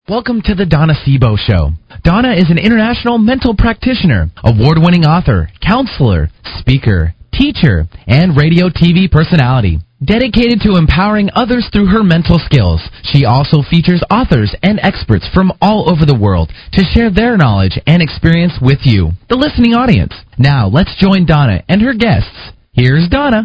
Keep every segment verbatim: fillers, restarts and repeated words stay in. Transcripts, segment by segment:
Welcome to the Donna Sebo Show. Donna is an international mental practitioner, award-winning author, counselor, speaker, teacher, and radio T V personality. Dedicated to empowering others through her mental skills, she also features authors and experts from all over the world to share their knowledge and experience with you, the listening audience. Now, let's join Donna and her guests. Here's Donna.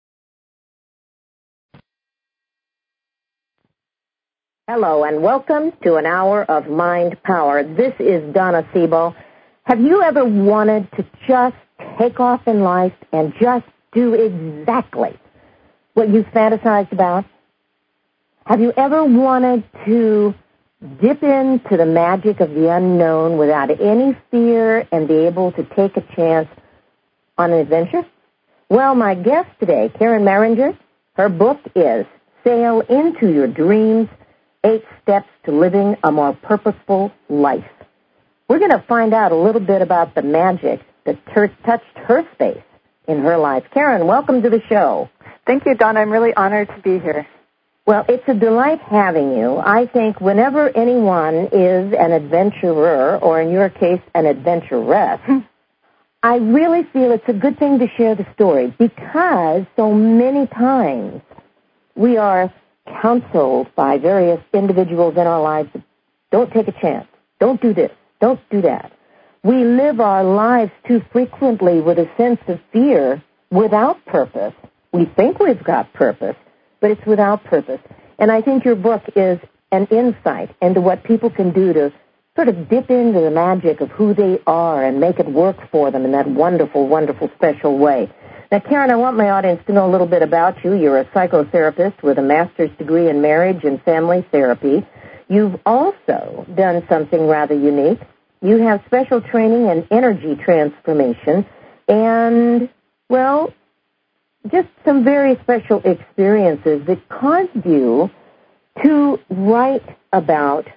Hello, and welcome to an hour of Mind Power. This is Donna Sebo. Have you ever wanted to just take off in life and just do exactly what you fantasized about? Have you ever wanted to dip into the magic of the unknown without any fear and be able to take a chance on an adventure? Well, my guest today, Karen Maringer, her book is Sail Into Your Dreams, Eight Steps to Living a More Purposeful Life. We're going to find out a little bit about the magic that ter- touched her space in her life. Karen, welcome to the show. Thank you, Donna. I'm really honored to be here. Well, it's a delight having you. I think whenever anyone is an adventurer, or in your case, an adventuress, I really feel it's a good thing to share the story because so many times we are counseled by various individuals in our lives, don't take a chance, don't do this, don't do that. We live our lives too frequently with a sense of fear without purpose. We think we've got purpose, but it's without purpose. And I think your book is an insight into what people can do to sort of dip into the magic of who they are and make it work for them in that wonderful, wonderful, special way. Now, Karen, I want my audience to know a little bit about you. You're a psychotherapist with a master's degree in marriage and family therapy. You've also done something rather unique. You have special training in energy transformation and, well, just some very special experiences that caused you to write about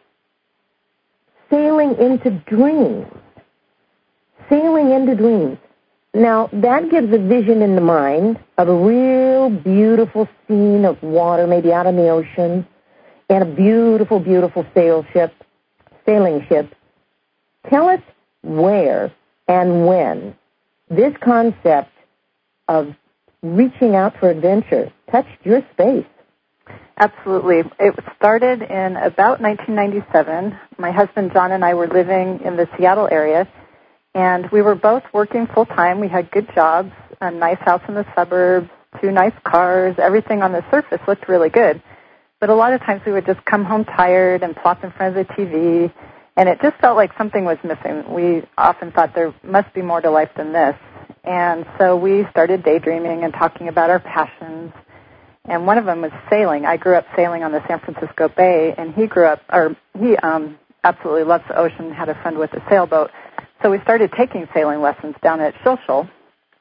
sailing into dreams. Sailing into dreams. Now, that gives a vision in the mind of a real beautiful scene of water, maybe out in the ocean, and a beautiful, beautiful sail ship, sailing ship. Tell us where and when this concept of reaching out for adventure touched your space. Absolutely. It started in about nineteen ninety-seven. My husband John and I were living in the Seattle area, and we were both working full-time. We had good jobs, a nice house in the suburbs, two nice cars. Everything on the surface looked really good. But a lot of times we would just come home tired and plop in front of the T V, and it just felt like something was missing. We often thought there must be more to life than this. And so we started daydreaming and talking about our passions. And one of them was sailing. I grew up sailing on the San Francisco Bay, and he grew up, or he um, absolutely loves the ocean, had a friend with a sailboat. So we started taking sailing lessons down at Shoal Shoal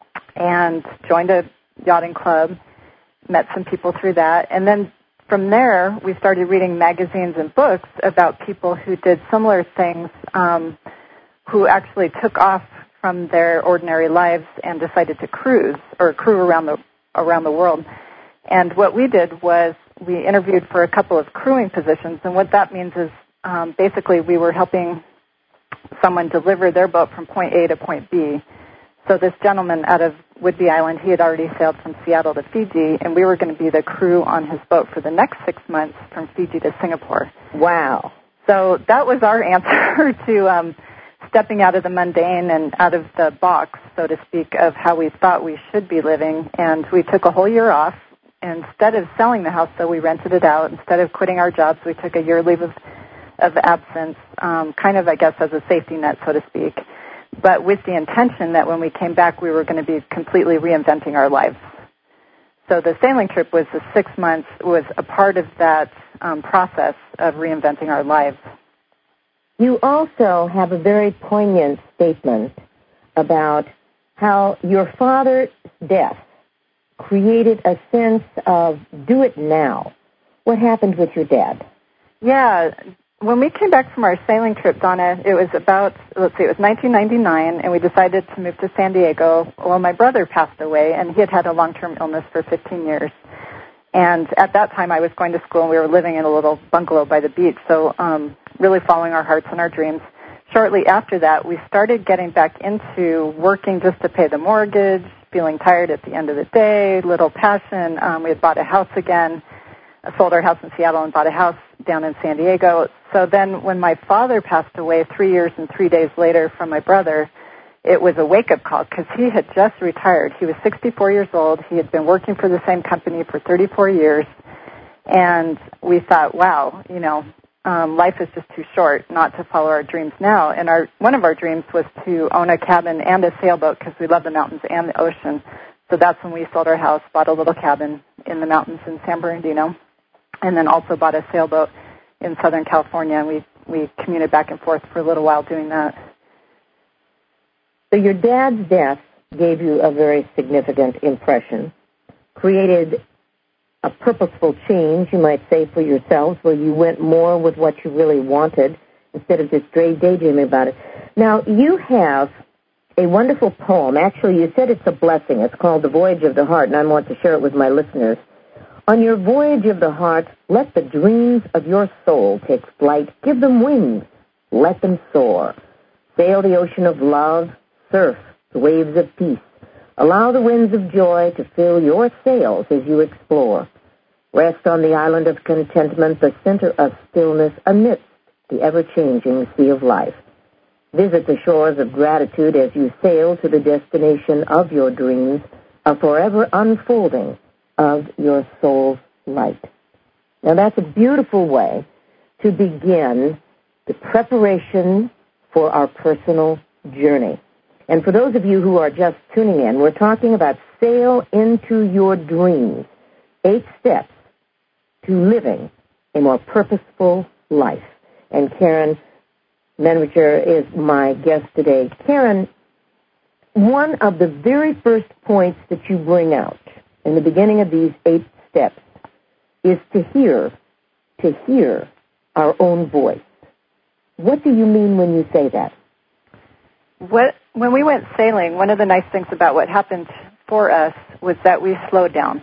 and joined a yachting club, met some people through that. And then from there, we started reading magazines and books about people who did similar things, um, who actually took off from their ordinary lives and decided to cruise or crew around the around the world. And what we did was we interviewed for a couple of crewing positions, and what that means is um, basically we were helping someone deliver their boat from point A to point B. So this gentleman out of Whidbey Island, he had already sailed from Seattle to Fiji, and we were going to be the crew on his boat for the next six months from Fiji to Singapore. Wow. So that was our answer to um, stepping out of the mundane and out of the box, so to speak, of how we thought we should be living. And we took a whole year off. Instead of selling the house, though, we rented it out. Instead of quitting our jobs, we took a year leave of, of absence, um, kind of, I guess, as a safety net, so to speak, but with the intention that when we came back, we were going to be completely reinventing our lives. So the sailing trip was the six months, was a part of that um, process of reinventing our lives. You also have a very poignant statement about how your father's death created a sense of do it now. What happened with your dad? Yeah, when we came back from our sailing trip, Donna, it was about, let's see, it was nineteen ninety-nine, and we decided to move to San Diego. Well, my brother passed away, and he had had a long-term illness for fifteen years. And at that time, I was going to school, and we were living in a little bungalow by the beach, so um, really following our hearts and our dreams. Shortly after that, we started getting back into working just to pay the mortgage, feeling tired at the end of the day, little passion. Um, we had bought a house again, sold our house in Seattle and bought a house down in San Diego. So then when my father passed away three years and three days later from my brother, it was a wake-up call because he had just retired. He was sixty-four years old. He had been working for the same company for thirty-four years. And we thought, wow, you know, um, life is just too short not to follow our dreams now. And our one of our dreams was to own a cabin and a sailboat because we love the mountains and the ocean. So that's when we sold our house, bought a little cabin in the mountains in San Bernardino, and then also bought a sailboat in Southern California. And we, we commuted back and forth for a little while doing that. So your dad's death gave you a very significant impression, created a purposeful change, you might say, for yourselves, where you went more with what you really wanted instead of just daydreaming about it. Now, you have a wonderful poem. Actually, you said it's a blessing. It's called The Voyage of the Heart, and I want to share it with my listeners. On your voyage of the heart, let the dreams of your soul take flight. Give them wings. Let them soar. Sail the ocean of love. Surf the waves of peace. Allow the winds of joy to fill your sails as you explore. Rest on the island of contentment, the center of stillness amidst the ever-changing sea of life. Visit the shores of gratitude as you sail to the destination of your dreams, a forever unfolding of your soul's light. Now that's a beautiful way to begin the preparation for our personal journey. And for those of you who are just tuning in, we're talking about sail into your dreams, eight steps to living a more purposeful life. And Karen Menricher is my guest today. Karen, one of the very first points that you bring out in the beginning of these eight steps is to hear, to hear our own voice. What do you mean when you say that? What, when we went sailing, one of the nice things about what happened for us was that we slowed down.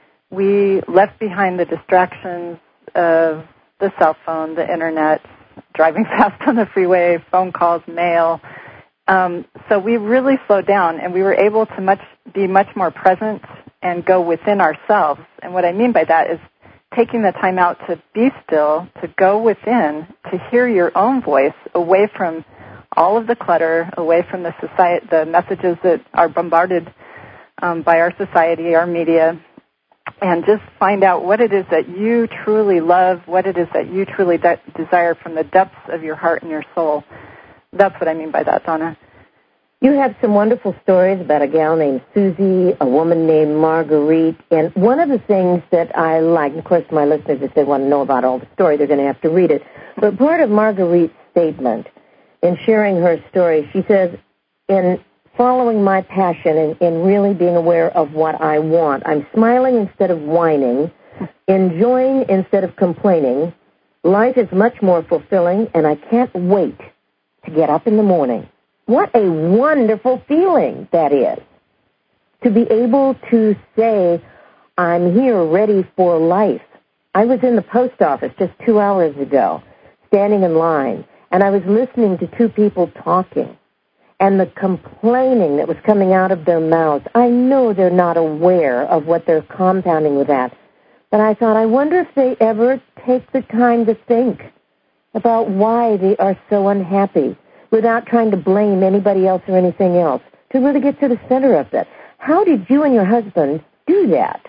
We left behind the distractions of the cell phone, the internet, driving fast on the freeway, phone calls, mail. Um, so we really slowed down, and we were able to much be much more present and go within ourselves. And what I mean by that is taking the time out to be still, to go within, to hear your own voice away from all of the clutter, away from the society, the messages that are bombarded um, by our society, our media, and just find out what it is that you truly love, what it is that you truly de- desire from the depths of your heart and your soul. That's what I mean by that, Donna. You have some wonderful stories about a gal named Susie, a woman named Marguerite, and one of the things that I like, and of course my listeners, if they want to know about all the story, they're going to have to read it, but part of Marguerite's statement in sharing her story, she says, in following my passion and in really being aware of what I want, I'm smiling instead of whining, enjoying instead of complaining. Life is much more fulfilling, and I can't wait to get up in the morning. What a wonderful feeling that is, to be able to say, I'm here ready for life. I was in the post office just two hours ago, standing in line, and I was listening to two people talking, and the complaining that was coming out of their mouths. I know they're not aware of what they're compounding with that, but I thought, I wonder if they ever take the time to think about why they are so unhappy without trying to blame anybody else or anything else, to really get to the center of that. How did you and your husband do that?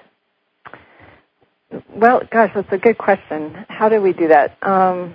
Well, gosh, that's a good question. How did we do that? Um,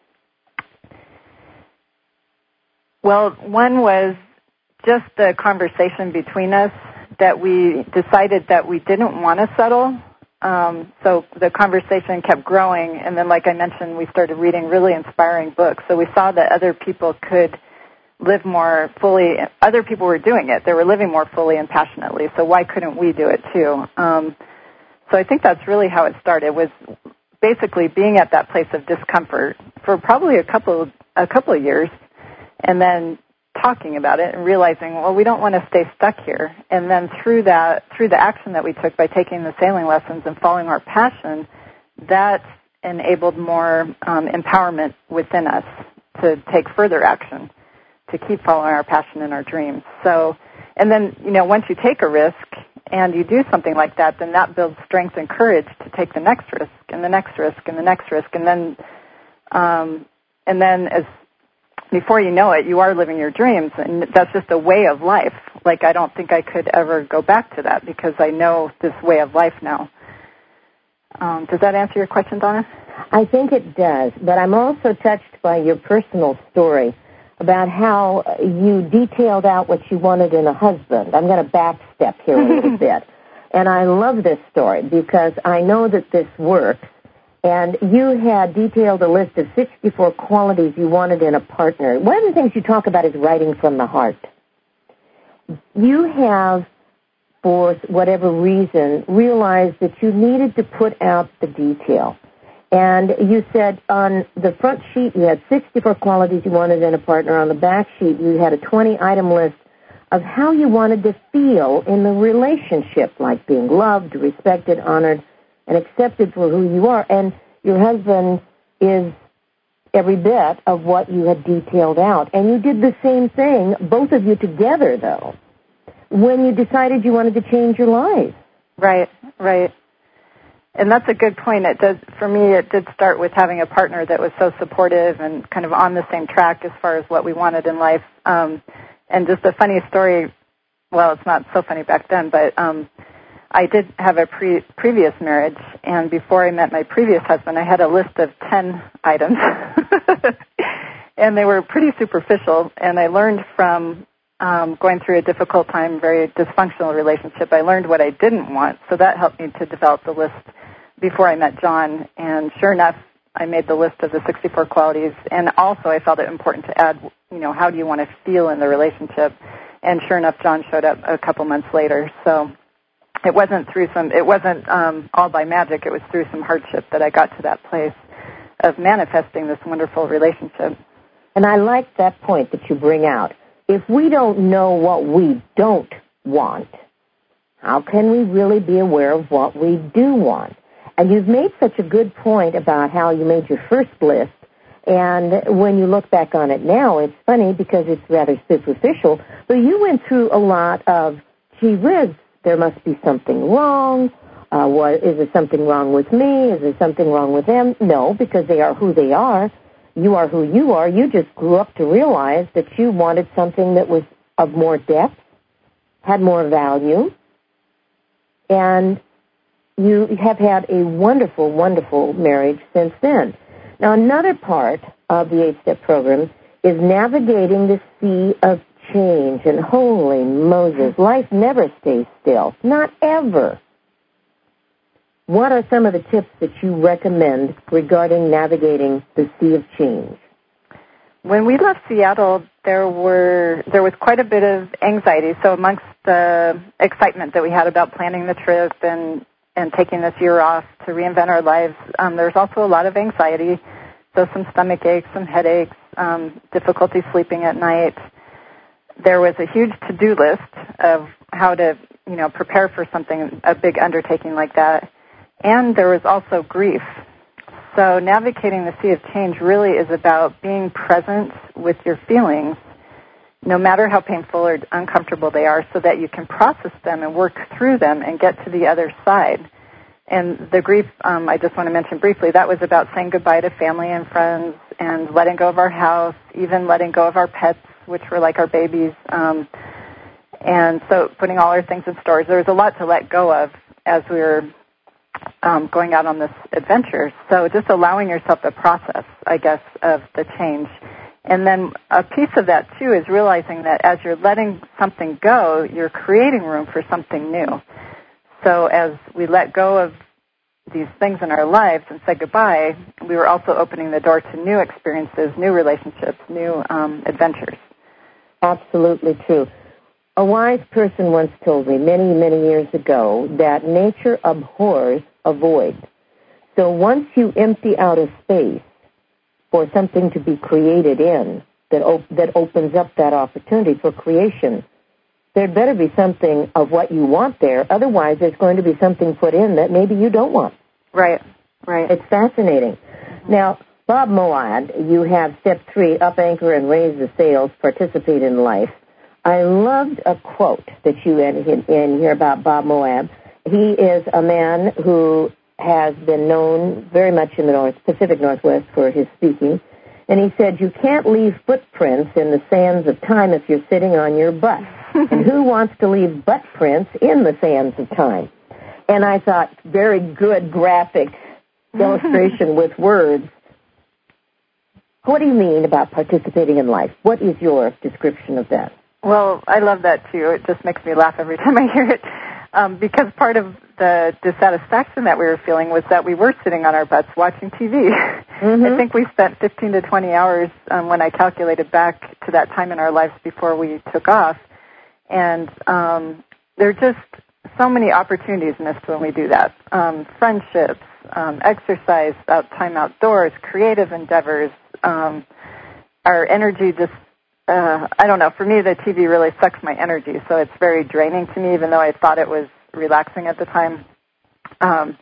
well, one was just the conversation between us that we decided that we didn't want to settle. Um, so the conversation kept growing, and then, like I mentioned, we started reading really inspiring books. So we saw that other people could live more fully. Other people were doing it. They were living more fully and passionately. So why couldn't we do it too? Um, so I think that's really how it started, was basically being at that place of discomfort for probably a couple a couple of years, and then talking about it and realizing, well, we don't want to stay stuck here. And then through that, through the action that we took by taking the sailing lessons and following our passion, that enabled more um, empowerment within us to take further action, to keep following our passion and our dreams. So, and then, you know, once you take a risk and you do something like that, then that builds strength and courage to take the next risk and the next risk and the next risk. And then, um, and then as before you know it, you are living your dreams. And that's just a way of life. Like, I don't think I could ever go back to that because I know this way of life now. Um, does that answer your question, Donna? I think it does, but I'm also touched by your personal story about how you detailed out what you wanted in a husband. I'm going to backstep here a little bit. And I love this story because I know that this works. And you had detailed a list of sixty-four qualities you wanted in a partner. One of the things you talk about is writing from the heart. You have, for whatever reason, realized that you needed to put out the detail. And you said on the front sheet you had sixty-four qualities you wanted in a partner. On the back sheet you had a twenty-item list of how you wanted to feel in the relationship, like being loved, respected, honored, and accepted for who you are. And your husband is every bit of what you had detailed out. And you did the same thing, both of you together, though, when you decided you wanted to change your life. Right, right. And that's a good point. It does, for me, it did start with having a partner that was so supportive and kind of on the same track as far as what we wanted in life. Um, and just a funny story, well, it's not so funny back then, but um, I did have a pre- previous marriage, and before I met my previous husband, I had a list of ten items, and they were pretty superficial, and I learned from um, going through a difficult time, very dysfunctional relationship, I learned what I didn't want, so that helped me to develop the list before I met John, and sure enough, I made the list of the sixty-four qualities, and also I felt it important to add, you know, how do you want to feel in the relationship, and sure enough, John showed up a couple months later, so it wasn't through some, it wasn't um, all by magic, it was through some hardship that I got to that place of manifesting this wonderful relationship. And I like that point that you bring out. If we don't know what we don't want, how can we really be aware of what we do want? And you've made such a good point about how you made your first list, and when you look back on it now, it's funny because it's rather superficial, but you went through a lot of, gee whiz, there must be something wrong. Uh, what, is there something wrong with me? Is there something wrong with them? No, because they are who they are. You are who you are. You just grew up to realize that you wanted something that was of more depth, had more value, and you have had a wonderful, wonderful marriage since then. Now, another part of the eight-step program is navigating the sea of change. And holy Moses, life never stays still. Not ever. What are some of the tips that you recommend regarding navigating the sea of change? When we left Seattle, there were there was quite a bit of anxiety. So amongst the excitement that we had about planning the trip and and taking this year off to reinvent our lives, um, there's also a lot of anxiety, so some stomach aches, some headaches, um, difficulty sleeping at night. There was a huge to-do list of how to, you know, prepare for something, a big undertaking like that. And there was also grief. So navigating the sea of change really is about being present with your feelings, no matter how painful or uncomfortable they are, so that you can process them and work through them and get to the other side. And the grief, um, I just want to mention briefly, that was about saying goodbye to family and friends and letting go of our house, even letting go of our pets, which were like our babies. Um, and so putting all our things in storage. There was a lot to let go of as we were um, going out on this adventure. So just allowing yourself the process, I guess, of the change. And then a piece of that, too, is realizing that as you're letting something go, you're creating room for something new. So as we let go of these things in our lives and say goodbye, we were also opening the door to new experiences, new relationships, new um, adventures. Absolutely true. A wise person once told me many, many years ago that nature abhors a void. So once you empty out a space for something to be created in, that op- that opens up that opportunity for creation. There'd better be something of what you want there. Otherwise, there's going to be something put in that maybe you don't want. Right, right. It's fascinating. Mm-hmm. Now, Bob Moad, you have step three, up anchor and raise the sails, participate in life. I loved a quote that you had in here about Bob Moab. He is a man who has been known very much in the North, Pacific Northwest for his speaking. And he said, you can't leave footprints in the sands of time if you're sitting on your butt. And who wants to leave butt prints in the sands of time? And I thought, very good graphic illustration with words. What do you mean about participating in life? What is your description of that? Well, I love that, too. It just makes me laugh every time I hear it. Um, because part of the dissatisfaction that we were feeling was that we were sitting on our butts watching T V. Mm-hmm. I think we spent fifteen to twenty hours um, when I calculated back to that time in our lives before we took off. And um, there are just so many opportunities missed when we do that. Um, friendships, um, exercise, out, time outdoors, creative endeavors. Um, our energy just, uh, I don't know, for me the T V really sucks my energy, so it's very draining to me, even though I thought it was relaxing at the time. Um,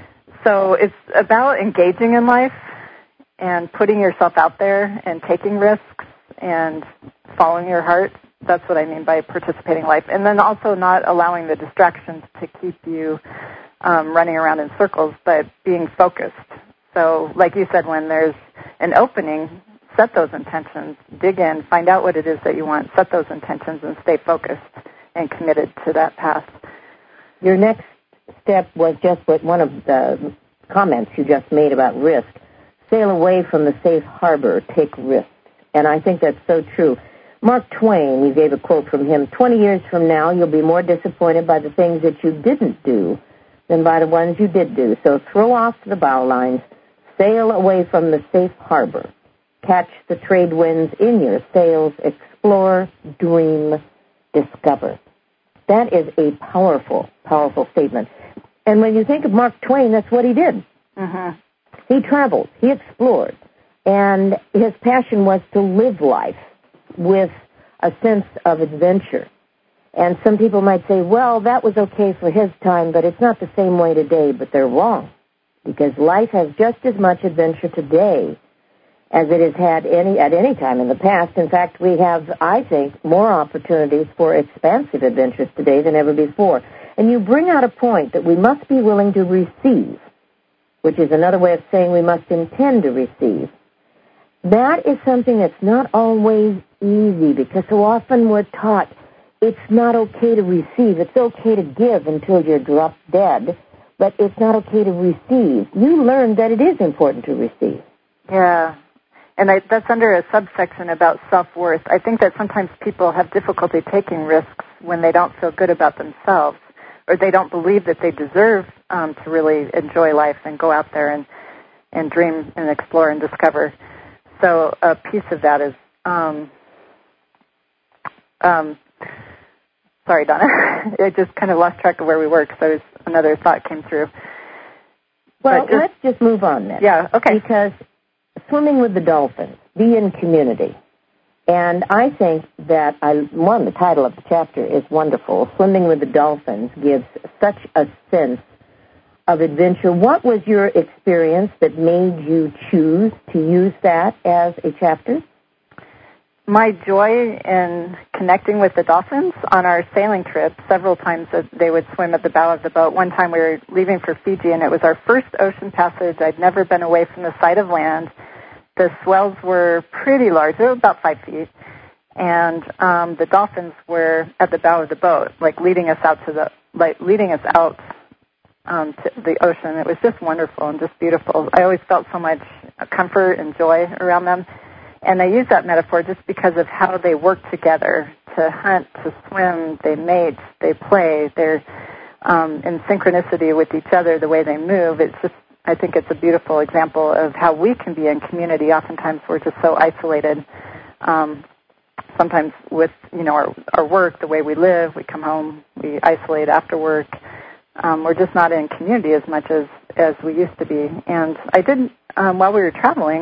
so it's about engaging in life and putting yourself out there and taking risks and following your heart. That's what I mean by participating in life. And then also not allowing the distractions to keep you um, running around in circles, but being focused. So like you said, when there's an opening, set those intentions, dig in, find out what it is that you want, set those intentions, and stay focused and committed to that path. Your next step was just what one of the comments you just made about risk. Sail away from the safe harbor, take risks. And I think that's so true. Mark Twain, you gave a quote from him, twenty years from now, you'll be more disappointed by the things that you didn't do than by the ones you did do. So throw off the bow lines, sail away from the safe harbor, catch the trade winds in your sails, explore, dream, discover. That is a powerful, powerful statement. And when you think of Mark Twain, that's what he did. Mm-hmm. He traveled, he explored, and his passion was to live life with a sense of adventure. And some people might say, well, that was okay for his time, but it's not the same way today. But they're wrong, because life has just as much adventure today as it has had any at any time in the past. In fact, we have, I think, more opportunities for expansive adventures today than ever before. And you bring out a point that we must be willing to receive, which is another way of saying we must intend to receive. That is something that's not always easy, because so often we're taught it's not okay to receive. It's okay to give until you're dropped dead, but it's not okay to receive. You learned that it is important to receive. Yeah, and I, that's under a subsection about self-worth. I think that sometimes people have difficulty taking risks when they don't feel good about themselves, or they don't believe that they deserve um, to really enjoy life and go out there and, and dream and explore and discover. So a piece of that is, um, um, sorry, Donna, I just kind of lost track of where we were because another thought came through. Well, just, let's just move on then. Yeah, okay. Because swimming with the dolphins, be in community. And I think that, I, one, the title of the chapter is wonderful. Swimming with the dolphins gives such a sense of adventure. What was your experience that made you choose to use that as a chapter? My joy in connecting with the dolphins on our sailing trip. Several times that they would swim at the bow of the boat. One time we were leaving for Fiji, and it was our first ocean passage. I'd never been away from the sight of land. The swells were pretty large. They were about five feet. And um, the dolphins were at the bow of the boat, like leading us out to the, like leading us out um, to the ocean. It was just wonderful and just beautiful. I always felt so much comfort and joy around them. And I use that metaphor just because of how they work together to hunt, to swim. They mate, they play. They're um, in synchronicity with each other, the way they move. It's just, I think it's a beautiful example of how we can be in community. Oftentimes we're just so isolated. Um, sometimes with, you know, our, our work, the way we live, we come home, we isolate after work. Um, we're just not in community as much as, as we used to be. And I did, um, while we were traveling,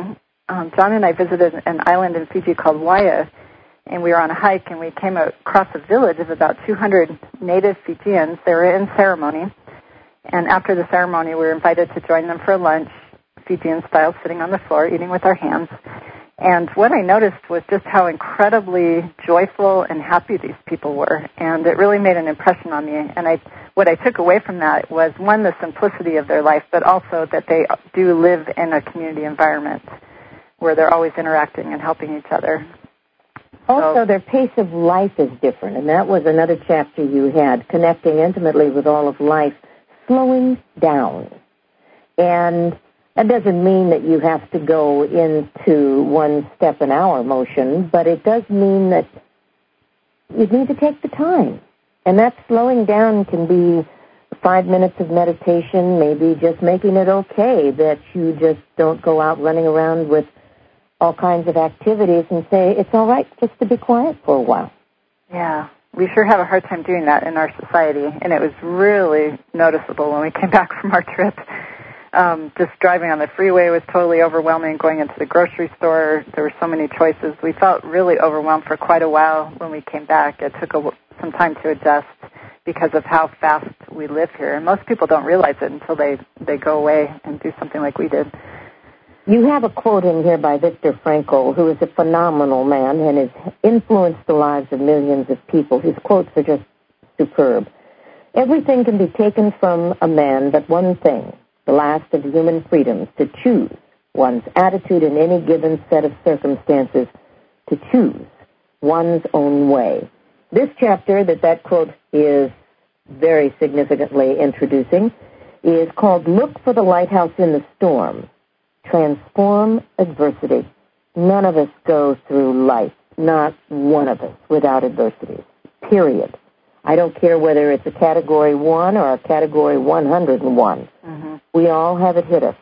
um, John and I visited an island in Fiji called Waia, and we were on a hike, and we came across a village of about two hundred native Fijians. They were in ceremony, and after the ceremony, we were invited to join them for lunch, Fijian style, sitting on the floor, eating with our hands. And what I noticed was just how incredibly joyful and happy these people were, and it really made an impression on me. And I, what I took away from that was, one, the simplicity of their life, but also that they do live in a community environment where they're always interacting and helping each other. Also, so, their pace of life is different, and that was another chapter you had, connecting intimately with all of life, slowing down. And that doesn't mean that you have to go into one step an hour motion, but it does mean that you need to take the time. And that slowing down can be five minutes of meditation, maybe just making it okay that you just don't go out running around with all kinds of activities and say, it's all right just to be quiet for a while. Yeah, we sure have a hard time doing that in our society, and it was really noticeable when we came back from our trip. Um, just driving on the freeway was totally overwhelming. Going into the grocery store, there were so many choices. We felt really overwhelmed for quite a while when we came back. It took a, some time to adjust because of how fast we live here. And most people don't realize it until they, they go away and do something like we did. You have a quote in here by Viktor Frankl, who is a phenomenal man and has influenced the lives of millions of people. His quotes are just superb. Everything can be taken from a man but one thing, the last of human freedoms, to choose one's attitude in any given set of circumstances, to choose one's own way. This chapter that that quote is very significantly introducing is called Look for the Lighthouse in the Storm. Transform adversity. None of us go through life, not one of us, without adversity. Period. I don't care whether it's a category one or a category one hundred one. Mm-hmm. We all have it hit us.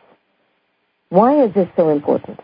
Why is this so important?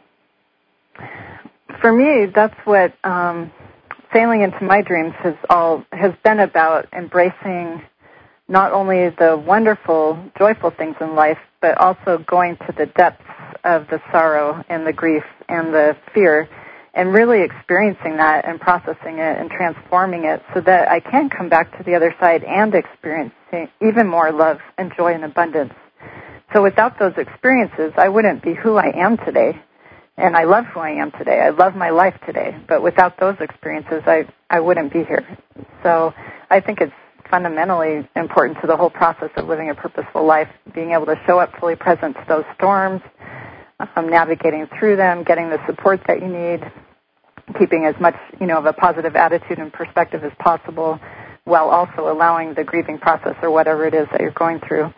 For me, that's what um, sailing into my dreams has all has been about, embracing not only the wonderful, joyful things in life, but also going to the depths of the sorrow and the grief and the fear, and really experiencing that and processing it and transforming it so that I can come back to the other side and experience even more love and joy and abundance. So without those experiences, I wouldn't be who I am today. And I love who I am today. I love my life today. But without those experiences, I, I wouldn't be here. So I think it's fundamentally important to the whole process of living a purposeful life, being able to show up fully present to those storms, um, navigating through them, getting the support that you need, keeping as much, you know, of a positive attitude and perspective as possible, while also allowing the grieving process or whatever it is that you're going through.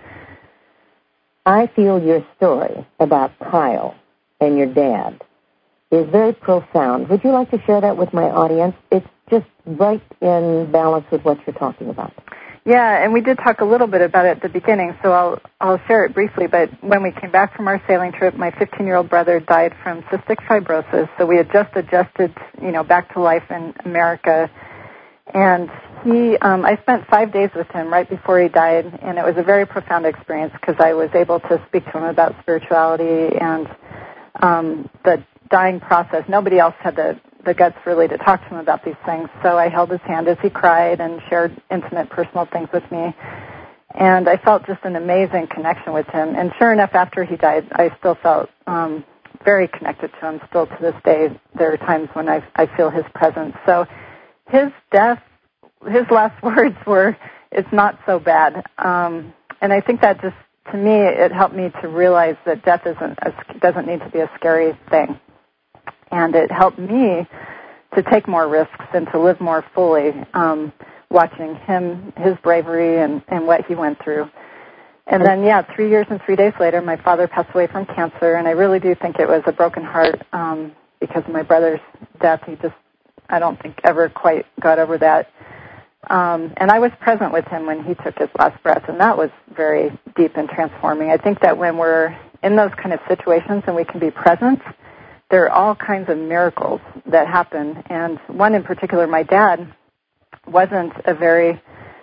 I feel your story about Kyle and your dad is very profound. Would you like to share that with my audience? It's just right in balance with what you're talking about. Yeah, and we did talk a little bit about it at the beginning, so I'll I'll share it briefly. But when we came back from our sailing trip, my fifteen-year-old brother died from cystic fibrosis, so we had just adjusted, you know, back to life in America. And he, um, I spent five days with him right before he died, and it was a very profound experience because I was able to speak to him about spirituality and um, the dying process. Nobody else had the the guts really to talk to him about these things. So I held his hand as he cried and shared intimate personal things with me. And I felt just an amazing connection with him. And sure enough, after he died, I still felt um, very connected to him. Still to this day, there are times when I, I feel his presence. So his death, his last words were, "It's not so bad." Um, and I think that just, to me, it helped me to realize that death isn't a, doesn't need to be a scary thing. And it helped me to take more risks and to live more fully, um, watching him, his bravery and, and what he went through. And then, yeah, three years and three days later, my father passed away from cancer, and I really do think it was a broken heart um, because of my brother's death. He just, I don't think, ever quite got over that. Um, and I was present with him when he took his last breath, and that was very deep and transforming. I think that when we're in those kind of situations and we can be present, there are all kinds of miracles that happen. And one in particular, my dad wasn't a very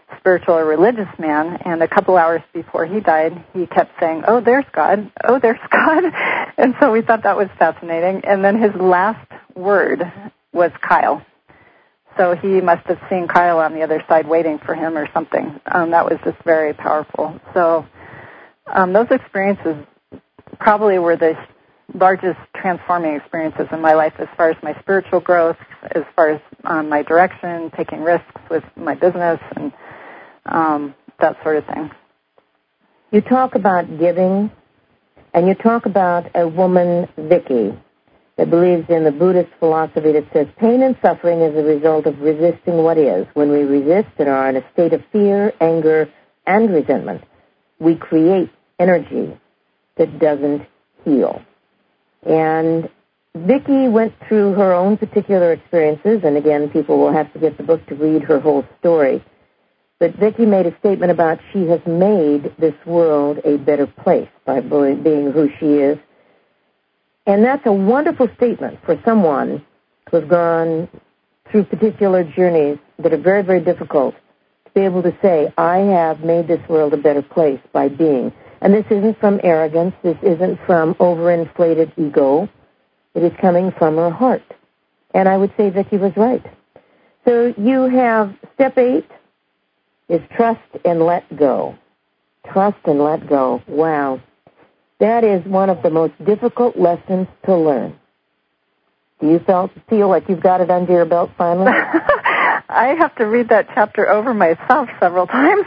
spiritual or religious man, and a couple hours before he died, he kept saying, "Oh, there's God. Oh, there's God." And so we thought that was fascinating. And then his last word was Kyle. So he must have seen Kyle on the other side waiting for him or something. Um, that was just very powerful. So um, those experiences probably were the largest transforming experiences in my life as far as my spiritual growth, as far as um, my direction, taking risks with my business, and um, that sort of thing. You talk about giving, and you talk about a woman, Vicky, that believes in the Buddhist philosophy that says pain and suffering is a result of resisting what is. When we resist and are in a state of fear, anger, and resentment, we create energy that doesn't heal. And Vicky went through her own particular experiences, and again, people will have to get the book to read her whole story. But Vicky made a statement about she has made this world a better place by being who she is. And that's a wonderful statement for someone who has gone through particular journeys that are very, very difficult to be able to say, I have made this world a better place by being. And this isn't from arrogance. This isn't from overinflated ego. It is coming from her heart. And I would say Vicky was right. So you have step eight is trust and let go. Trust and let go. Wow. That is one of the most difficult lessons to learn. Do you felt, feel like you've got it under your belt finally? I have to read that chapter over myself several times.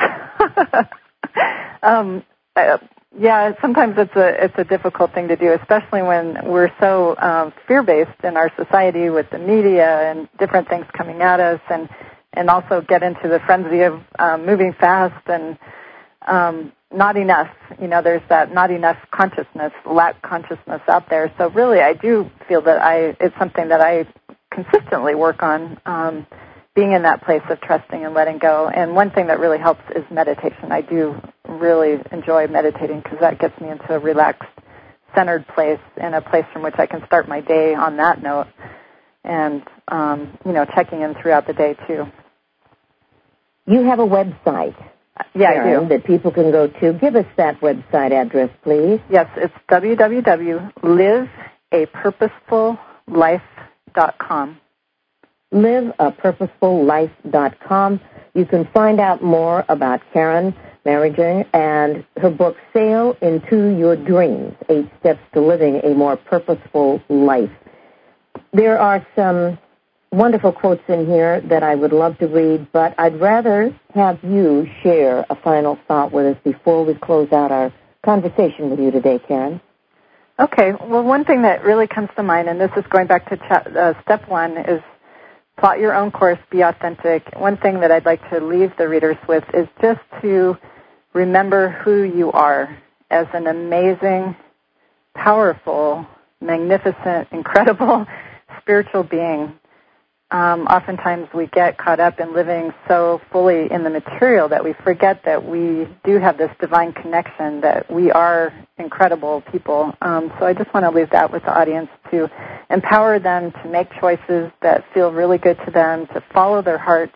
um, uh, yeah, sometimes it's a it's a difficult thing to do, especially when we're so um, fear-based in our society with the media and different things coming at us, and and also get into the frenzy of um, moving fast and um, not enough. You know, there's that not enough consciousness, lack consciousness out there. So really, I do feel that I it's something that I consistently work on, um, being in that place of trusting and letting go. And one thing that really helps is meditation. I do really enjoy meditating because that gets me into a relaxed, centered place, and a place from which I can start my day on that note, and, um, you know, checking in throughout the day, too. You have a website. Yeah, Karen, I do. That people can go to. Give us that website address, please. Yes, it's w w w dot live a purposeful life dot com. live a purposeful life dot com. You can find out more about Karen Maringer and her book, Sail into Your Dreams, Eight Steps to Living a More Purposeful Life. There are some wonderful quotes in here that I would love to read, but I'd rather have you share a final thought with us before we close out our conversation with you today, Karen. Okay. Well, one thing that really comes to mind, and this is going back to cha- uh, step one, is plot your own course, be authentic. One thing that I'd like to leave the readers with is just to remember who you are as an amazing, powerful, magnificent, incredible spiritual being. Um, oftentimes we get caught up in living so fully in the material that we forget that we do have this divine connection, that we are incredible people. Um, so I just want to leave that with the audience to empower them to make choices that feel really good to them, to follow their hearts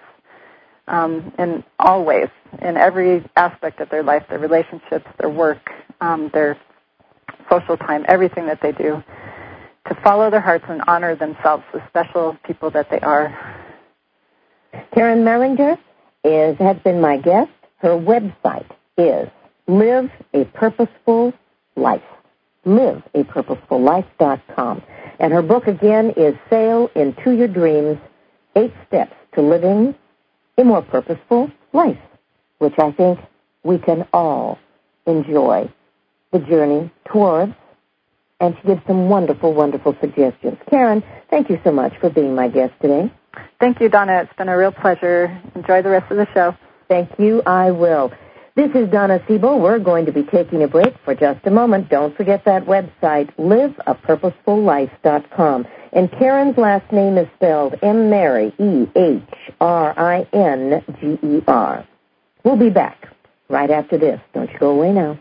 um, in all ways, in every aspect of their life, their relationships, their work, um, their social time, everything that they do, to follow their hearts and honor themselves, the special people that they are. Karen Maringer is has been my guest. Her website is Live a Purposeful Life. live a purposeful life dot com. And her book, again, is Sail into Your Dreams, Eight Steps to Living a More Purposeful Life, which I think we can all enjoy the journey towards. And she gives some wonderful, wonderful suggestions. Karen, thank you so much for being my guest today. Thank you, Donna. It's been a real pleasure. Enjoy the rest of the show. Thank you. I will. This is Donna Siebel. We're going to be taking a break for just a moment. Don't forget that website, live a purposeful life dot com. And Karen's last name is spelled M. Mary, E H R I N G E R. We'll be back right after this. Don't you go away now.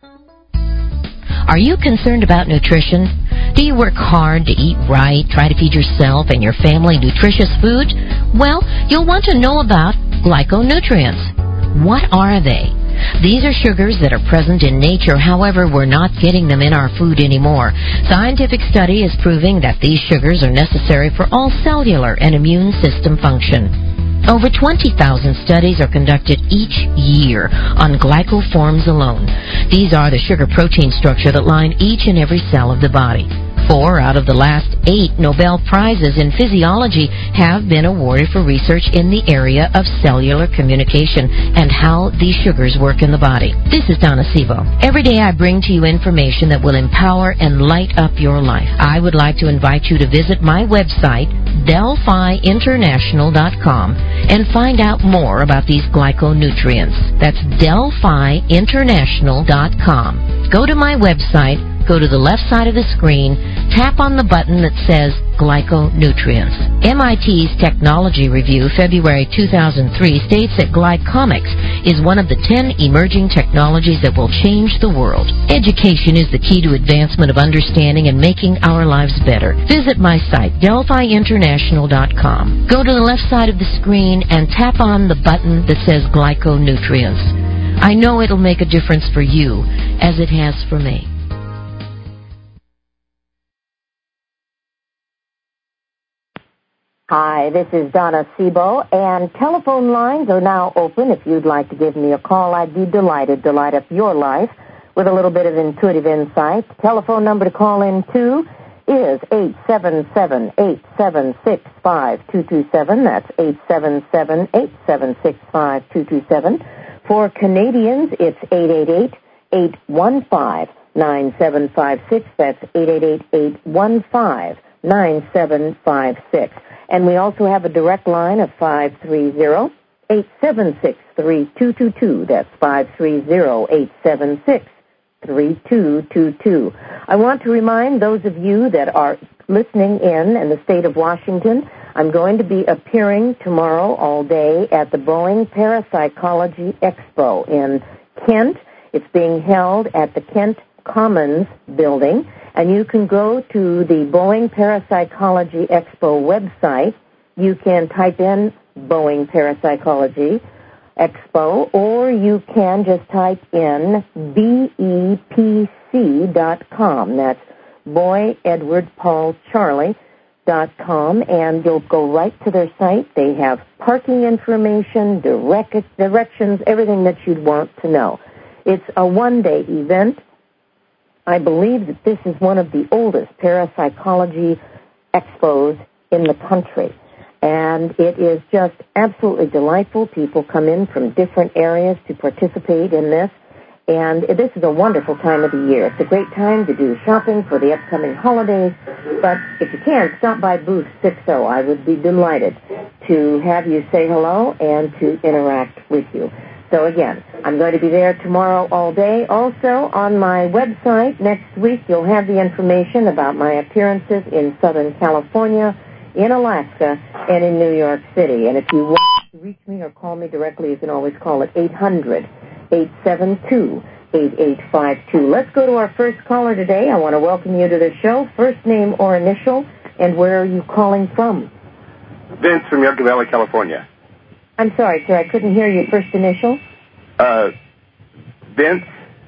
Are you concerned about nutrition? Do you work hard to eat right, try to feed yourself and your family nutritious food? Well, you'll want to know about glyconutrients. What are they? These are sugars that are present in nature, however, we're not getting them in our food anymore. Scientific study is proving that these sugars are necessary for all cellular and immune system function. Over twenty thousand studies are conducted each year on glycoforms alone. These are the sugar-protein structure that line each and every cell of the body. Four out of the last eight Nobel Prizes in physiology have been awarded for research in the area of cellular communication and how these sugars work in the body. This is Donna Sebo. Every day I bring to you information that will empower and light up your life. I would like to invite you to visit my website, Delphi International dot com, and find out more about these glyconutrients. That's Delphi International dot com. Go to my website, go to the left side of the screen, tap on the button that says Glyconutrients. M I T's Technology Review, February two thousand three, states that glycomics is one of the ten emerging technologies that will change the world. Education is the key to advancement of understanding and making our lives better. Visit my site, Delphi International dot com. Go to the left side of the screen and tap on the button that says Glyconutrients. I know it'll make a difference for you, as it has for me. Hi, this is Donna Sebo, and telephone lines are now open. If you'd like to give me a call, I'd be delighted to light up your life with a little bit of intuitive insight. The telephone number to call in to is eight seven seven, eight seven six, five two two seven. That's eight seven seven, eight seven six, five two two seven. For Canadians, it's eight eight eight, eight one five, nine seven five six. That's eight eight eight, eight one five, nine seven five six. And we also have a direct line of five three zero, eight seven six, three two two two. That's five three zero, eight seven six, three two two two. I want to remind those of you that are listening in in the state of Washington, I'm going to be appearing tomorrow all day at the Boeing Parapsychology Expo in Kent. It's being held at the Kent Commons building. And you can go to the Boeing Parapsychology Expo website. You can type in Boeing Parapsychology Expo, or you can just type in B E P C dot com. That's Boy Edward Paul Charlie dot com, and you'll go right to their site. They have parking information, direct, directions, everything that you'd want to know. It's a one-day event. I believe that this is one of the oldest parapsychology expos in the country, and it is just absolutely delightful. People come in from different areas to participate in this, and this is a wonderful time of the year. It's a great time to do shopping for the upcoming holidays, but if you can, stop by booth sixty. I would be delighted to have you say hello and to interact with you. So again, I'm going to be there tomorrow all day. Also, on my website next week, you'll have the information about my appearances in Southern California, in Alaska, and in New York City. And if you want to reach me or call me directly, you can always call at eight hundred, eight seven two, eight eight five two. Let's go to our first caller today. I want to welcome you to the show. First name or initial, and where are you calling from? Vince from Yucca Valley, California. I'm sorry, sir, I couldn't hear your first initial. Uh, Vince.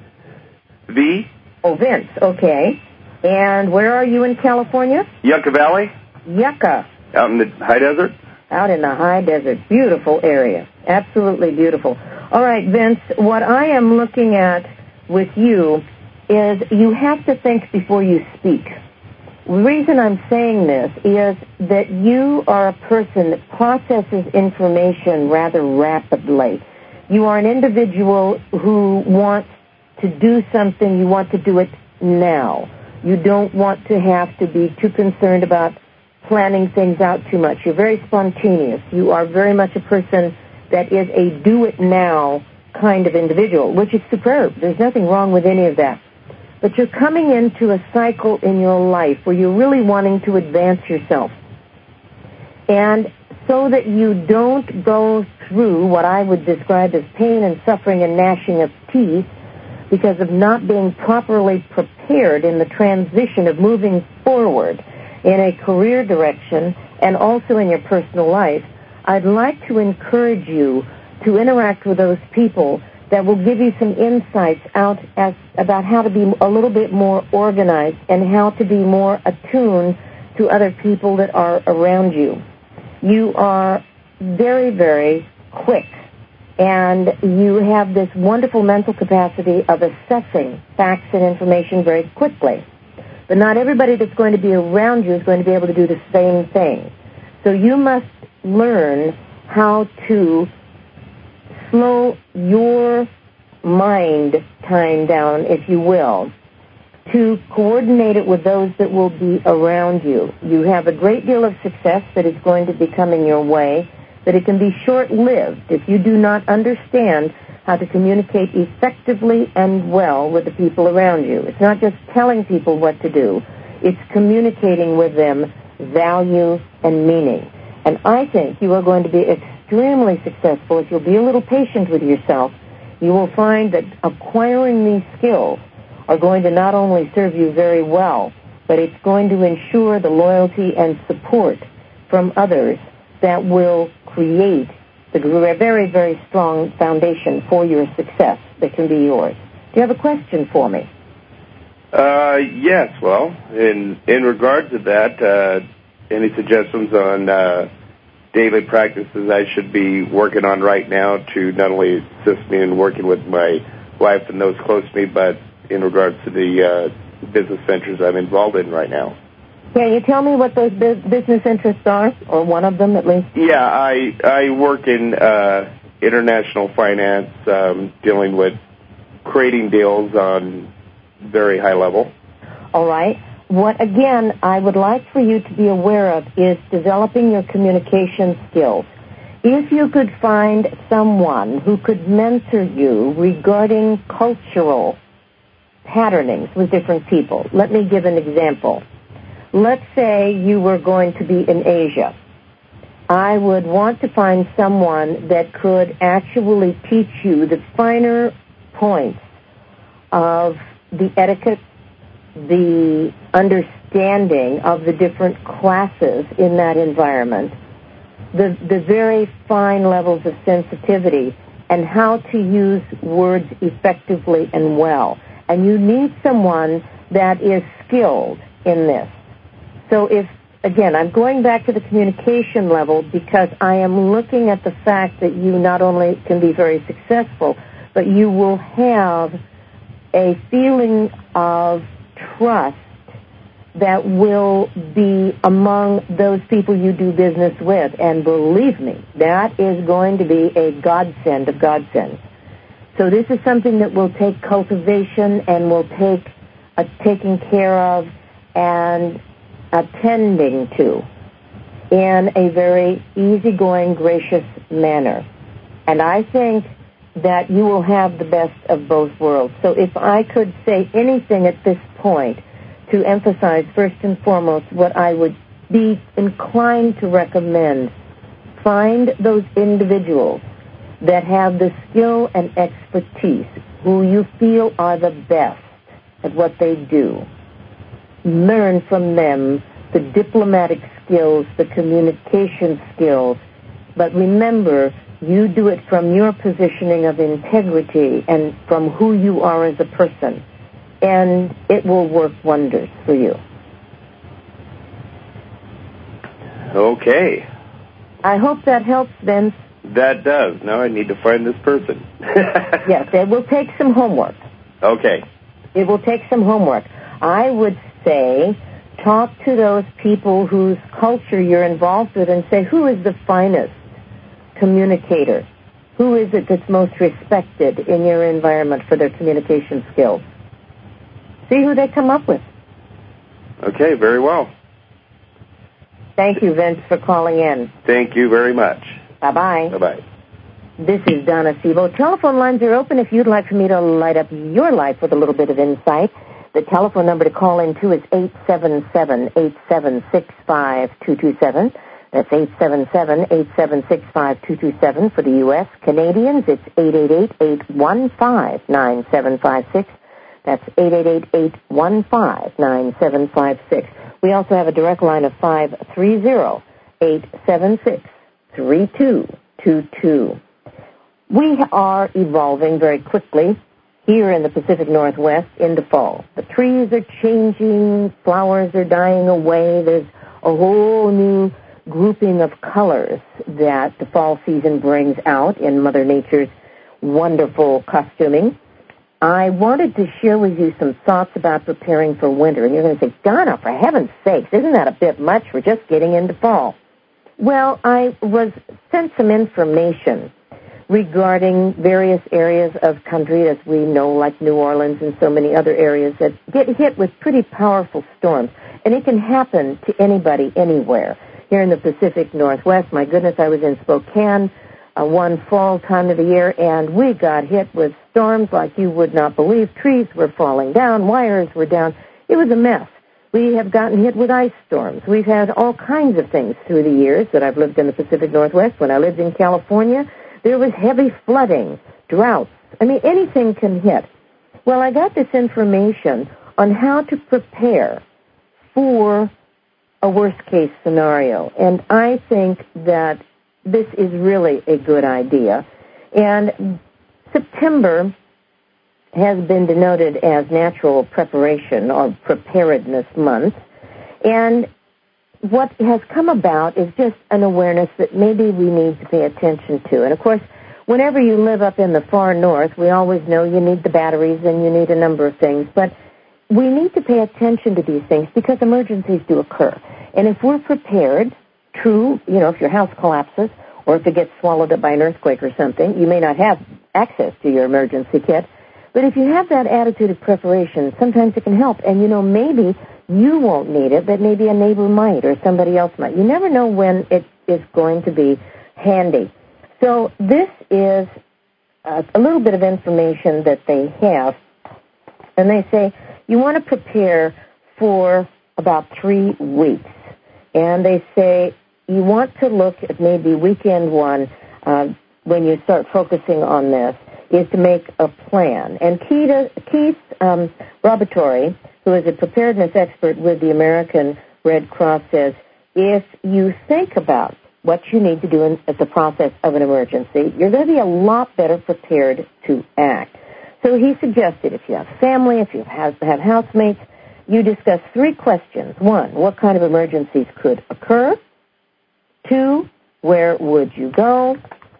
V. Oh, Vince, okay. And where are you in California? Yucca Valley. Yucca. Out in the high desert. Out in the high desert. Beautiful area. Absolutely beautiful. All right, Vince, what I am looking at with you is you have to think before you speak. The reason I'm saying this is that you are a person that processes information rather rapidly. You are an individual who wants to do something, you want to do it now. You don't want to have to be too concerned about planning things out too much. You're very spontaneous. You are very much a person that is a do-it-now kind of individual, which is superb. There's nothing wrong with any of that. But you're coming into a cycle in your life where you're really wanting to advance yourself. And so that you don't go through what I would describe as pain and suffering and gnashing of teeth, because of not being properly prepared in the transition of moving forward in a career direction and also in your personal life, I'd like to encourage you to interact with those people that will give you some insights out as about how to be a little bit more organized and how to be more attuned to other people that are around you. You are very, very quick, and you have this wonderful mental capacity of assessing facts and information very quickly. But not everybody that's going to be around you is going to be able to do the same thing. So you must learn how to slow your mind time down, if you will, to coordinate it with those that will be around you. You have a great deal of success that is going to be coming your way, but it can be short-lived if you do not understand how to communicate effectively and well with the people around you. It's not just telling people what to do. It's communicating with them value and meaning. And I think you are going to be extremely successful if you'll be a little patient with yourself. You will find that acquiring these skills are going to not only serve you very well, but it's going to ensure the loyalty and support from others that will create the very, very strong foundation for your success that can be yours. Do you have a question for me? Uh, yes, well, in in regard to that, uh, any suggestions on uh, daily practices I should be working on right now to not only assist me in working with my wife and those close to me, but in regards to the uh, business ventures I'm involved in right now? Can you tell me what those bu- business interests are, or one of them at least? Yeah, I I work in uh, international finance, um, dealing with creating deals on very high level. All right. What, again, I would like for you to be aware of is developing your communication skills. If you could find someone who could mentor you regarding cultural patternings with different people. Let me give an example. Let's say you were going to be in Asia. I would want to find someone that could actually teach you the finer points of the etiquette, the understanding of the different classes in that environment, the, the very fine levels of sensitivity, and how to use words effectively and well. And you need someone that is skilled in this. So if, again, I'm going back to the communication level because I am looking at the fact that you not only can be very successful, but you will have a feeling of trust that will be among those people you do business with. And believe me, that is going to be a godsend of godsends. So this is something that will take cultivation and will take a taking care of and attending to in a very easygoing, gracious manner. And I think that you will have the best of both worlds. So if I could say anything at this point to emphasize first and foremost what I would be inclined to recommend, find those individuals that have the skill and expertise, who you feel are the best at what they do. Learn from them the diplomatic skills, the communication skills, but remember, you do it from your positioning of integrity and from who you are as a person, and it will work wonders for you. Okay. I hope that helps, Vince. That does. Now I need to find this person. Yes, it will take some homework. Okay. It will take some homework. I would say talk to those people whose culture you're involved with and say, who is the finest communicator? Who is it that's most respected in your environment for their communication skills? See who they come up with. Okay, very well. Thank you, Vince, for calling in. Thank you very much. Bye-bye. Bye-bye. This is Donna Sebo. Telephone lines are open if you'd like for me to light up your life with a little bit of insight. The telephone number to call in to is eight seven seven, eight seven six, five two two seven. That's eight seven seven, eight seven six, five two two seven for the U S Canadians, it's eight eight eight, eight one five, nine seven five six. That's eight eight eight, eight one five, nine seven five six. We also have a direct line of five three zero, eight seven six, three two two two. We are evolving very quickly here in the Pacific Northwest into fall. The trees are changing, flowers are dying away, there's a whole new grouping of colors that the fall season brings out in Mother Nature's wonderful costuming. I wanted to share with you some thoughts about preparing for winter. And you're going to say, Donna, for heaven's sakes, isn't that a bit much? We're just getting into fall. Well, I was sent some information regarding various areas of country, as we know, like New Orleans and so many other areas that get hit with pretty powerful storms. And it can happen to anybody, anywhere. Here in the Pacific Northwest, my goodness, I was in Spokane uh, one fall time of the year, and we got hit with storms like you would not believe. Trees were falling down, wires were down. It was a mess. We have gotten hit with ice storms. We've had all kinds of things through the years that I've lived in the Pacific Northwest. When I lived in California, there was heavy flooding, droughts. I mean, anything can hit. Well, I got this information on how to prepare for a worst-case scenario, and I think that this is really a good idea. And September has been denoted as Natural Preparation or Preparedness Month, and what has come about is just an awareness that maybe we need to pay attention to. And, of course, whenever you live up in the far north, we always know you need the batteries and you need a number of things, but we need to pay attention to these things because emergencies do occur. And if we're prepared, true, you know, if your house collapses or if it gets swallowed up by an earthquake or something, you may not have access to your emergency kit. But if you have that attitude of preparation, sometimes it can help. And, you know, maybe you won't need it, but maybe a neighbor might or somebody else might. You never know when it is going to be handy. So this is a, a little bit of information that they have. And they say you want to prepare for about three weeks. And they say you want to look at maybe weekend one uh, when you start focusing on this is to make a plan. And Keith, Keith um, Robotori, who is a preparedness expert with the American Red Cross, says if you think about what you need to do in the process of an emergency, you're going to be a lot better prepared to act. So he suggested if you have family, if you have, have housemates, you discuss three questions. One, what kind of emergencies could occur? Two, where would you go?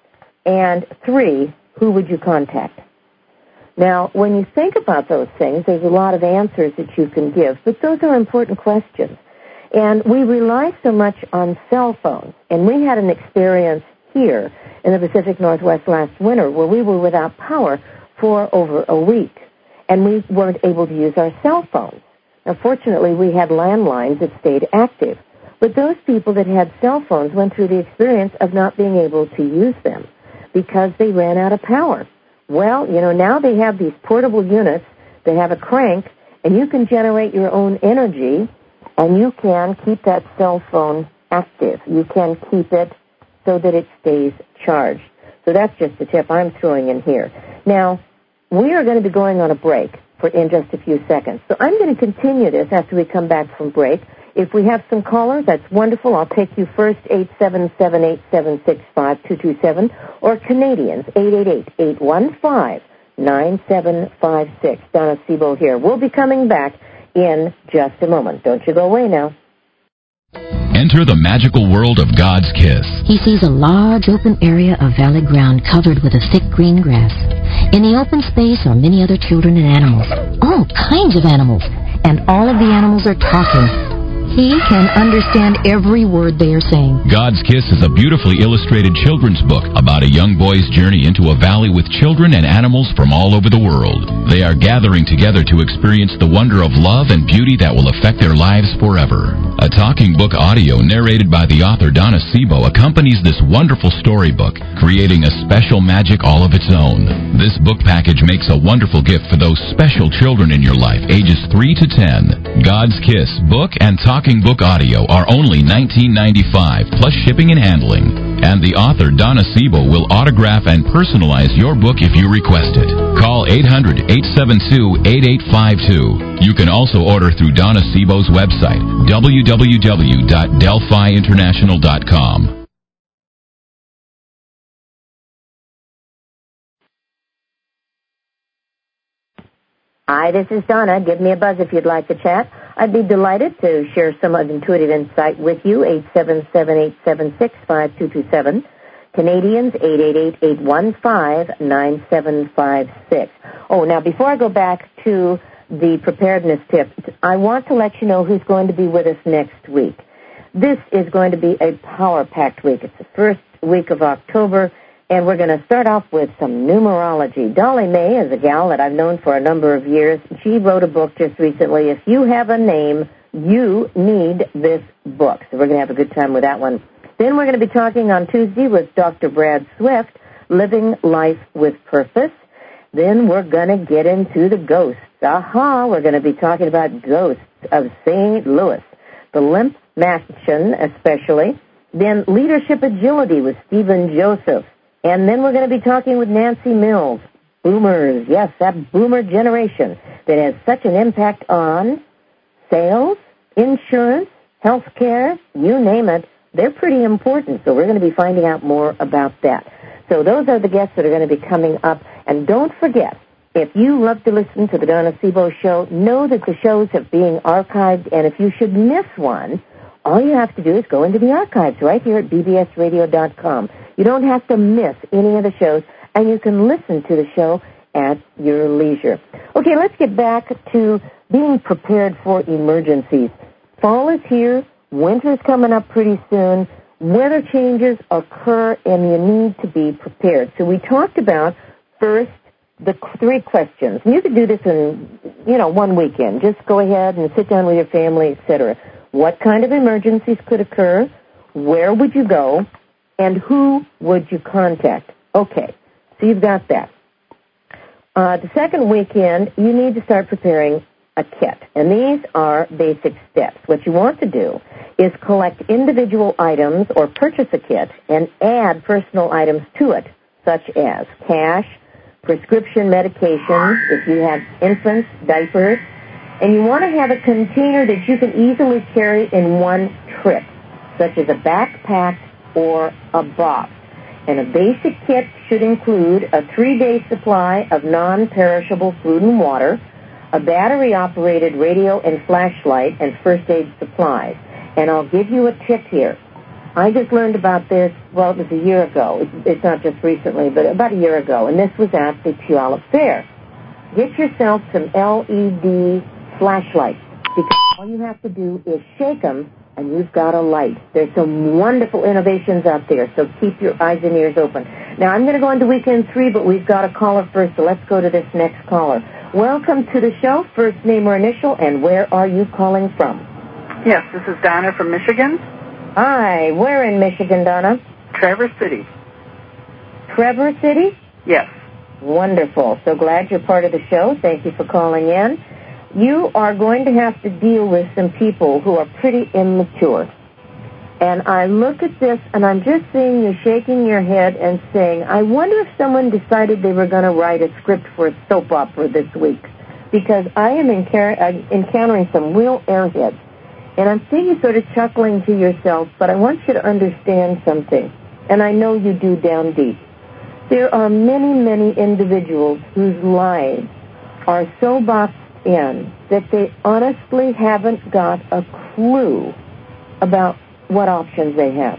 And three, who would you contact? Now, when you think about those things, there's a lot of answers that you can give, but those are important questions. And we rely so much on cell phones. And we had an experience here in the Pacific Northwest last winter where we were without power for over a week. And we weren't able to use our cell phones. Now, fortunately, we had landlines that stayed active. But those people that had cell phones went through the experience of not being able to use them because they ran out of power. Well, you know, now they have these portable units. They have a crank, and you can generate your own energy, and you can keep that cell phone active. You can keep it so that it stays charged. So that's just a tip I'm throwing in here. Now, we are going to be going on a break for in just a few seconds. So I'm going to continue this after we come back from break. If we have some callers, that's wonderful. I'll take you first, eight seven seven, eight seven six, five two two seven, or Canadians, eight eight eight, eight one five, nine seven five six. Donna Sebo here. We'll be coming back in just a moment. Don't you go away now. Enter the magical world of God's Kiss. He sees a large open area of valley ground covered with a thick green grass. In the open space are many other children and animals, all kinds of animals, and all of the animals are talking. He can understand every word they are saying. God's Kiss is a beautifully illustrated children's book about a young boy's journey into a valley with children and animals from all over the world. They are gathering together to experience the wonder of love and beauty that will affect their lives forever. A talking book audio narrated by the author Donna Sebo accompanies this wonderful storybook, creating a special magic all of its own. This book package makes a wonderful gift for those special children in your life, ages three to ten. God's Kiss, book and talk Talking Book Audio are only nineteen ninety-five dollars plus shipping and handling. And the author, Donna Sebo, will autograph and personalize your book if you request it. Call eight hundred, eight seven two, eight eight five two. You can also order through Donna Sebo's website, w w w dot delphi international dot com. Hi, this is Donna. Give me a buzz if you'd like to chat. I'd be delighted to share some of intuitive insight with you. eight seven seven, eight seven six, five two two seven. Canadians, eight eight eight, eight one five, nine seven five six. Oh, now before I go back to the preparedness tip, I want to let you know who's going to be with us next week. This is going to be a power-packed week. It's the first week of October, and we're going to start off with some numerology. Dolly May is a gal that I've known for a number of years. She wrote a book just recently. If you have a name, you need this book. So we're going to have a good time with that one. Then we're going to be talking on Tuesday with Doctor Brad Swift, Living Life with Purpose. Then we're going to get into the ghosts. Aha, we're going to be talking about ghosts of Saint Louis, the Limp Mansion especially. Then leadership agility with Stephen Joseph. And then we're going to be talking with Nancy Mills, boomers, yes, that boomer generation that has such an impact on sales, insurance, health care, you name it. They're pretty important, so we're going to be finding out more about that. So those are the guests that are going to be coming up. And don't forget, if you love to listen to the Donna Sebo Show, know that the shows are being archived, and if you should miss one, all you have to do is go into the archives right here at b b s radio dot com. You don't have to miss any of the shows, and you can listen to the show at your leisure. Okay, let's get back to being prepared for emergencies. Fall is here. Winter's coming up pretty soon. Weather changes occur, and you need to be prepared. So we talked about, first, the three questions. And you could do this in, you know, one weekend. Just go ahead and sit down with your family, et cetera. What kind of emergencies could occur? Where would you go? And who would you contact? Okay, so you've got that. Uh, the second weekend, you need to start preparing a kit. And these are basic steps. What you want to do is collect individual items or purchase a kit and add personal items to it, such as cash, prescription medications, if you have infants, diapers, and you want to have a container that you can easily carry in one trip, such as a backpack or a box. And a basic kit should include a three-day supply of non-perishable food and water, a battery-operated radio and flashlight, and first aid supplies. And I'll give you a tip here. I just learned about this, well, it was a year ago. It's, it's not just recently, but about a year ago. And this was at the Puyallup Fair. Get yourself some L E D flashlights, because all you have to do is shake them, and you've got a light. There's some wonderful innovations out there, so keep your eyes and ears open. Now, I'm going to go into weekend three, but we've got a caller first, so let's go to this next caller. Welcome to the show. First name or initial, and where are you calling from? Yes, this is Donna from Michigan. Hi, where in Michigan, Donna? Traverse City. Traverse City? Yes. Wonderful. So glad you're part of the show. Thank you for calling in. You are going to have to deal with some people who are pretty immature. And I look at this, and I'm just seeing you shaking your head and saying, I wonder if someone decided they were going to write a script for a soap opera this week, because I am encar- encountering some real airheads. And I'm seeing you sort of chuckling to yourself, but I want you to understand something, and I know you do down deep. There are many, many individuals whose lives are so boxed in that they honestly haven't got a clue about what options they have.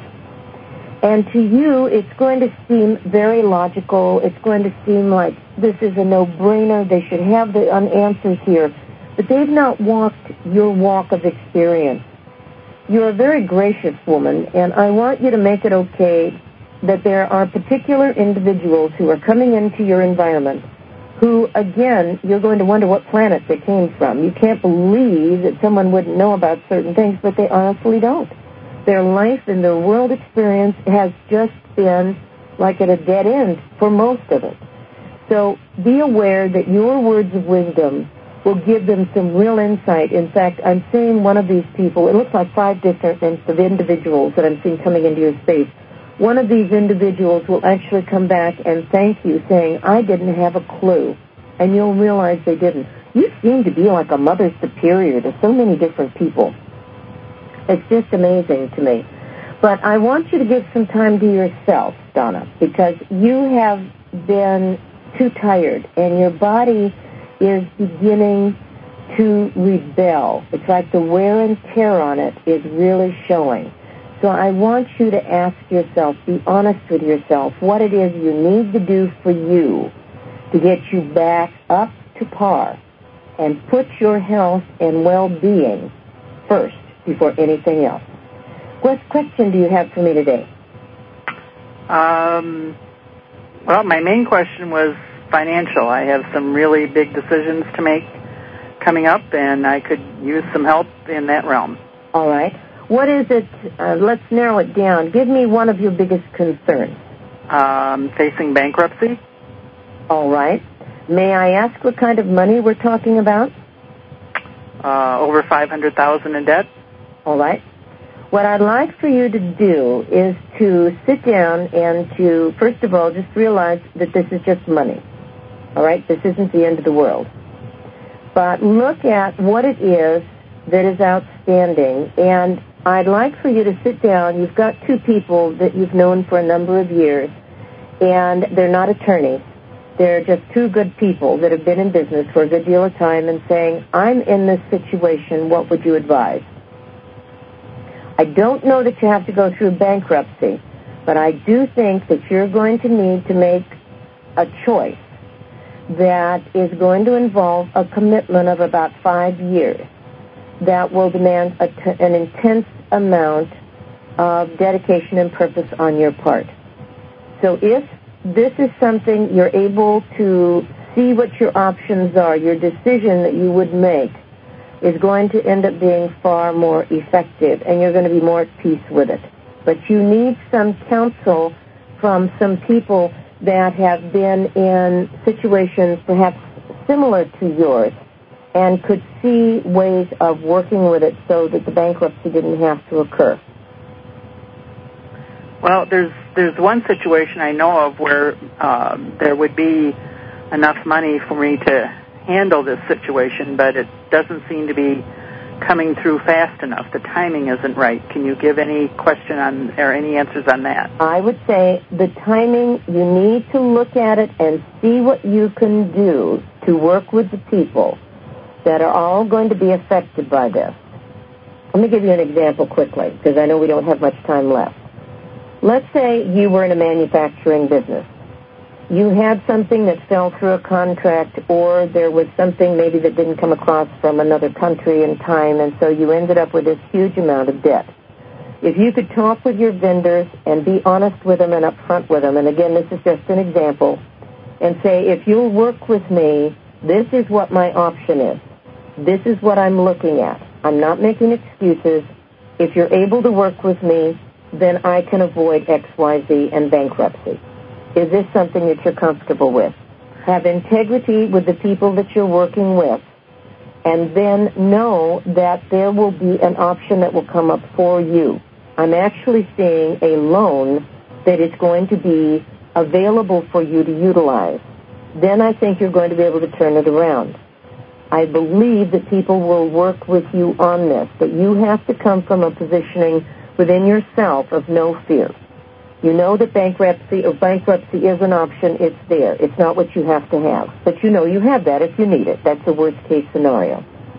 And to you, it's going to seem very logical. It's going to seem like this is a no-brainer. They should have the answers here. But they've not walked your walk of experience. You're a very gracious woman, and I want you to make it okay that there are particular individuals who are coming into your environment who, again, you're going to wonder what planet they came from. You can't believe that someone wouldn't know about certain things, but they honestly don't. Their life and their world experience has just been like at a dead end for most of it. So be aware that your words of wisdom will give them some real insight. In fact, I'm seeing one of these people, it looks like five different of individuals that I'm seeing coming into your space. One of these individuals will actually come back and thank you, saying, I didn't have a clue. And you'll realize they didn't. You seem to be like a mother superior to so many different people. It's just amazing to me. But I want you to give some time to yourself, Donna, because you have been too tired, and your body is beginning to rebel. It's like the wear and tear on it is really showing. So I want you to ask yourself, be honest with yourself, what it is you need to do for you to get you back up to par and put your health and well-being first before anything else. What question do you have for me today? Um, well, my main question was financial. I have some really big decisions to make coming up, and I could use some help in that realm. All right. What is it? Uh, let's narrow it down. Give me one of your biggest concerns. Um, facing bankruptcy. All right. May I ask what kind of money we're talking about? Uh, over five hundred thousand dollars in debt. All right. What I'd like for you to do is to sit down and to, first of all, just realize that this is just money. All right? This isn't the end of the world. But look at what it is that is outstanding, and I'd like for you to sit down. You've got two people that you've known for a number of years, and they're not attorneys. They're just two good people that have been in business for a good deal of time and saying, I'm in this situation, what would you advise? I don't know that you have to go through bankruptcy, but I do think that you're going to need to make a choice that is going to involve a commitment of about five years that will demand a t- an intense amount of dedication and purpose on your part. So if this is something you're able to see what your options are, your decision that you would make is going to end up being far more effective, and you're going to be more at peace with it. But you need some counsel from some people that have been in situations perhaps similar to yours and could see ways of working with it so that the bankruptcy didn't have to occur. Well, there's there's one situation I know of where uh, there would be enough money for me to handle this situation, but it doesn't seem to be coming through fast enough. The timing isn't right. Can you give any question on or any answers on that? I would say the timing, you need to look at it and see what you can do to work with the people that are all going to be affected by this. Let me give you an example quickly, because I know we don't have much time left. Let's say you were in a manufacturing business. You had something that fell through a contract, or there was something maybe that didn't come across from another country in time, and so you ended up with this huge amount of debt. If you could talk with your vendors and be honest with them and upfront with them, and again, this is just an example, and say, if you'll work with me, this is what my option is. This is what I'm looking at. I'm not making excuses. If you're able to work with me, then I can avoid X, Y, Z and bankruptcy. Is this something that you're comfortable with? Have integrity with the people that you're working with, and then know that there will be an option that will come up for you. I'm actually seeing a loan that is going to be available for you to utilize. Then I think you're going to be able to turn it around. I believe that people will work with you on this, but you have to come from a positioning within yourself of no fear. You know that bankruptcy or bankruptcy is an option. It's there. It's not what you have to have. But you know you have that if you need it. That's the worst-case scenario.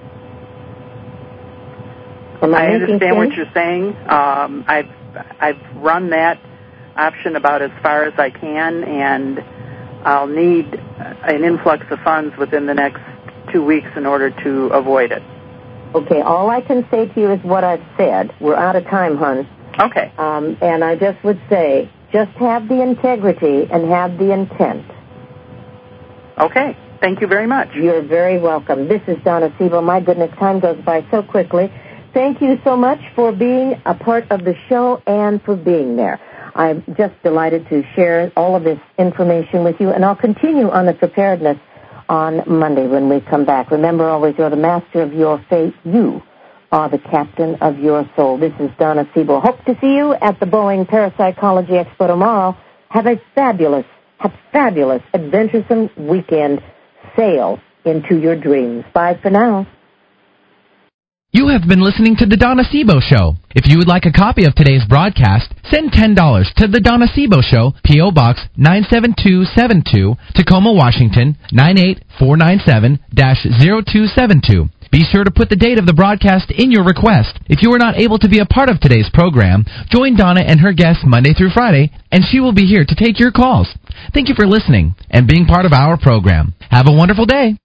Am I, I understand sense? what you're saying. Um, I've, I've run that option about as far as I can, and I'll need an influx of funds within the next two weeks in order to avoid it. Okay, all I can say to you is what I've said. We're out of time, hon. Okay. Um, and I just would say, just have the integrity and have the intent. Okay. Thank you very much. You're very welcome. This is Donna Siebel. My goodness, time goes by so quickly. Thank you so much for being a part of the show and for being there. I'm just delighted to share all of this information with you, and I'll continue on the preparedness on Monday when we come back. Remember always, you're the master of your fate. You are the captain of your soul. This is Donna Siebel. Hope to see you at the Boeing Parapsychology Expo tomorrow. Have a fabulous, a fabulous, adventuresome weekend. Sail into your dreams. Bye for now. You have been listening to The Donna Siebel Show. If you would like a copy of today's broadcast, send ten dollars to The Donna Siebel Show, P O. Box nine seven two seven two, Tacoma, Washington, nine eight four nine seven dash zero two seven two. Be sure to put the date of the broadcast in your request. If you were not able to be a part of today's program, join Donna and her guests Monday through Friday, and she will be here to take your calls. Thank you for listening and being part of our program. Have a wonderful day.